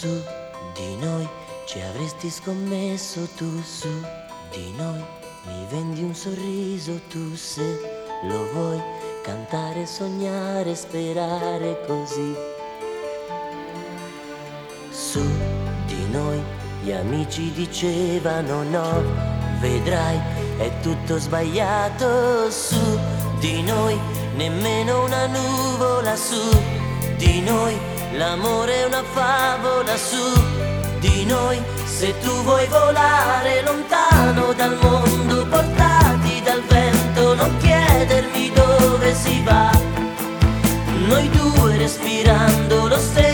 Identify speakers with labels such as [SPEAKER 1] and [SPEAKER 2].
[SPEAKER 1] su di noi ci avresti scommesso, tu su di noi mi vendi un sorriso, tu se lo vuoi cantare, sognare, sperare così. Su di noi gli amici dicevano no, vedrai è tutto sbagliato. Su di noi nemmeno una nuvola, su di noi l'amore è una favola, su di noi se tu vuoi volare lontano dal mondo, portati dal vento, non chiedermi dove si va, noi due respirando lo stesso